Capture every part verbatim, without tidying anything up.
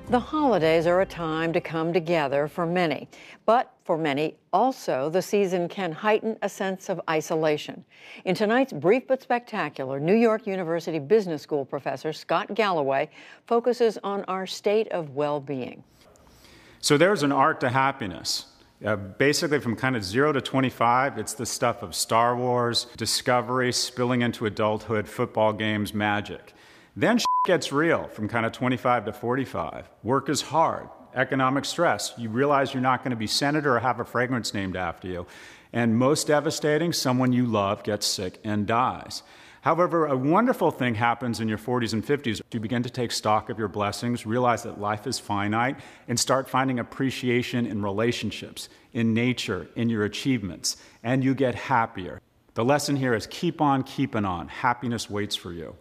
The holidays are a time to come together for many, but for many also, the season can heighten a sense of isolation. In tonight's brief but spectacular, New York University Business School professor Scott Galloway focuses on our state of well-being. So there's an art to happiness. Uh, basically, from kind of zero to twenty-five, it's the stuff of Star Wars, Discovery, spilling into adulthood, football games, magic. Then shit gets real from kind of twenty-five to forty-five. Work is hard. Economic stress. You realize you're not going to be senator or have a fragrance named after you. And most devastating, someone you love gets sick and dies. However, a wonderful thing happens in your forties and fifties. You begin to take stock of your blessings, realize that life is finite, and start finding appreciation in relationships, in nature, in your achievements, and you get happier. The lesson here is keep on keeping on. Happiness waits for you.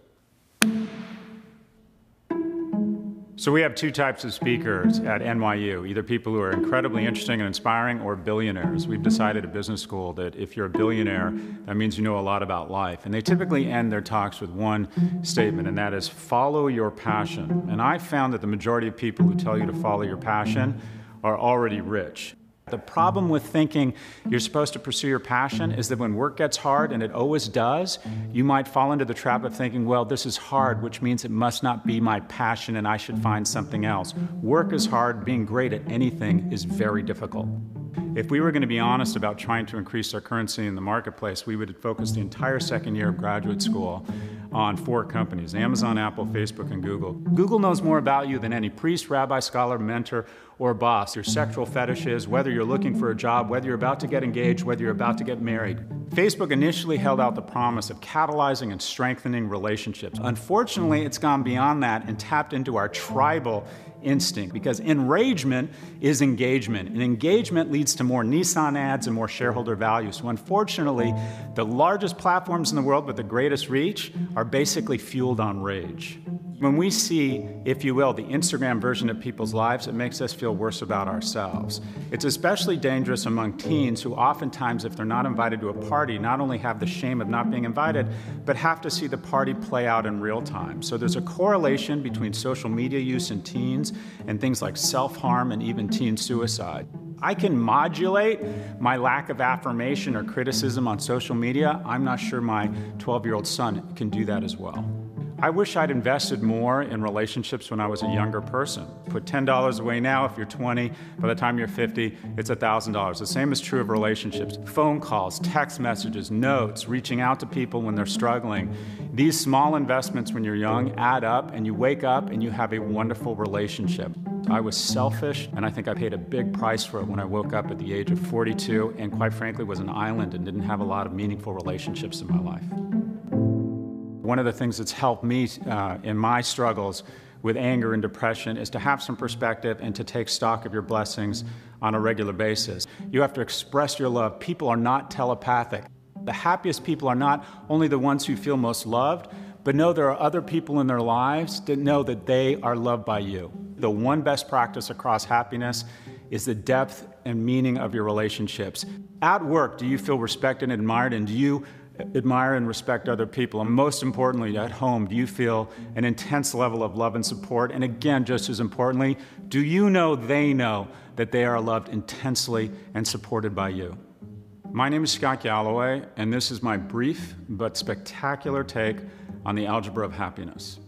So we have two types of speakers at N Y U, either people who are incredibly interesting and inspiring or billionaires. We've decided at business school that if you're a billionaire, that means you know a lot about life. And they typically end their talks with one statement, and that is follow your passion. And I found that the majority of people who tell you to follow your passion are already rich. The problem with thinking you're supposed to pursue your passion is that when work gets hard, and it always does, you might fall into the trap of thinking, well, this is hard, which means it must not be my passion and I should find something else. Work is hard. Being great at anything is very difficult. If we were going to be honest about trying to increase our currency in the marketplace, we would focus the entire second year of graduate school on four companies: Amazon, Apple, Facebook, and Google. Google knows more about you than any priest, rabbi, scholar, mentor, or boss. Your sexual fetishes, whether you're looking for a job, whether you're about to get engaged, whether you're about to get married. Facebook initially held out the promise of catalyzing and strengthening relationships. Unfortunately, it's gone beyond that and tapped into our tribal instinct, because enragement is engagement, and engagement leads to more Nissan ads and more shareholder value. So unfortunately, the largest platforms in the world with the greatest reach are basically fueled on rage. When we see, if you will, the Instagram version of people's lives, it makes us feel worse about ourselves. It's especially dangerous among teens who oftentimes, if they're not invited to a party, not only have the shame of not being invited, but have to see the party play out in real time. So there's a correlation between social media use in teens and things like self-harm and even teen suicide. I can modulate my lack of affirmation or criticism on social media. I'm not sure my twelve-year-old son can do that as well. I wish I'd invested more in relationships when I was a younger person. Put ten dollars away now if you're twenty. By the time you're fifty, it's one thousand dollars. The same is true of relationships. Phone calls, text messages, notes, reaching out to people when they're struggling. These small investments when you're young add up, and you wake up and you have a wonderful relationship. I was selfish, and I think I paid a big price for it when I woke up at the age of forty-two and, quite frankly, was an island and didn't have a lot of meaningful relationships in my life. One of the things that's helped me uh, in my struggles with anger and depression is to have some perspective and to take stock of your blessings on a regular basis. You have to express your love. People are not telepathic. The happiest people are not only the ones who feel most loved, but know there are other people in their lives that know that they are loved by you. The one best practice across happiness is the depth and meaning of your relationships. At work, do you feel respected and admired, and do you admire and respect other people? And most importantly, at home, do you feel an intense level of love and support? And again, just as importantly, do you know they know that they are loved intensely and supported by you? My name is Scott Galloway, and this is my brief but spectacular take on the algebra of happiness.